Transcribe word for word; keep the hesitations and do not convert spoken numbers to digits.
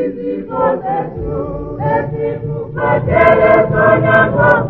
Visible the truth, the people, but there is no